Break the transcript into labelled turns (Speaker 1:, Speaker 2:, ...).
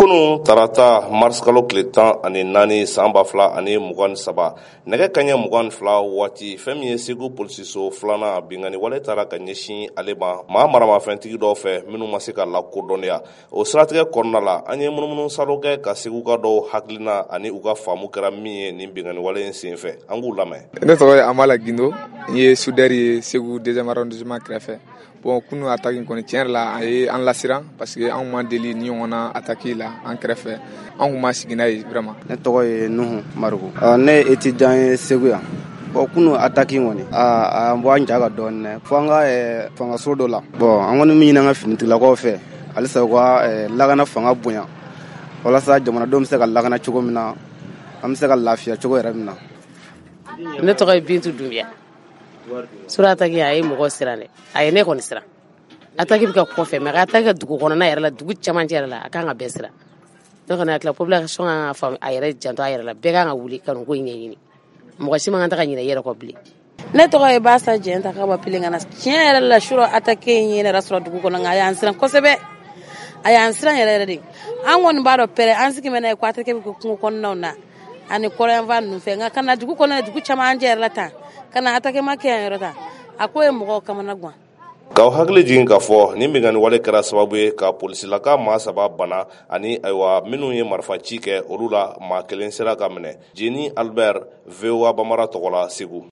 Speaker 1: Kunu tarata mars kalo tile 14 san 2023 nɛgɛ kaɲɛ 22 waati fɛn min ye Segu polisiso filanan bingani wale taara ka ɲɛsin ale ma maa maramafɛntigi dɔw fɛ minnu ma se ka lakodɔnniya. O siratigɛ kɔnɔna la an ye munumunu salo kɛ ka Seguka dɔw hakilina ani u ka faamu kɛra min ye nin bingani wale in senfɛ. An k'u lamɛn.
Speaker 2: Ne tɔgɔ ye Amala Gindo, n ye soudeur ye Segu 2e arrondissement kɛrɛfɛ. Bon kunu attaque kɔni tiɲɛ yɛrɛ la a ye an lasiran parce que anw ma deli ni ɲɔgɔnna attaque la an kɛrɛfɛ. An kun ma sigi n'a ye vraiment.
Speaker 3: Ne tɔgɔ ye Nuhu Mariku. Ne étudiant ye Segu yan. Bon kunu attaque kɔni a bɔ an ja ka dɔɔnin fo an ka fangaso dɔ la. Bon an kɔni min ɲini an ka finitigilakaw fɛ halisa u ka lakana fanga bonya walasa jamanadenw bɛ se ka lakana cogo min na an bɛ se ka lafiya cogo yɛrɛ min na.
Speaker 4: Ne tɔgɔ ye Bintu Dunbiya. Sura attaque a ye mɔgɔ siran dɛ. A ye ne kɔni siran. Attaque bɛ ka kɔfɛ mais attaque dugu kɔnɔna yɛrɛ la dugu camancɛ yɛrɛ la a kan ka bɛɛ siran. Ne kɔni hakili la population ka faamu a yɛrɛ janto a yɛrɛ la bɛɛ kan ka wuli ka nin ko in ɲɛɲini. Mɔgɔ si man kan ta ka ɲinɛ i yɛrɛ kɔ bilen.
Speaker 5: Ne tɔgɔ ye Basa Jɛnta ka bɔ Pilengana. Tiɲɛ yɛrɛ la sura attaque in ye ne yɛrɛ sɔrɔ dugu kɔnɔ nka a y'an siran kosɛbɛ. A y'an siran yɛrɛ de. An kɔni b'a dɔn pɛrɛ an sigi mɛ n'a ye ko attaque bɛ kɛ kungo kɔnɔnaw na ani kɔrɔyanfan ninnu fɛ nka kana dugu kɔnɔ dugu camancɛ yɛrɛ la tan kana attaque ma kɛ yan yɔrɔ tan a ko ye mɔgɔw kamana gan.
Speaker 1: K'aw hakili jigin k'a fɔ nin bingani wale kɛra sababu ye ka polisilaka maa 3 bana ani ayiwa minnu ye marifa ci kɛ olu la maa 1 sera ka minɛ. Jeni Albert, VOA Bambara tɔgɔ la Segu.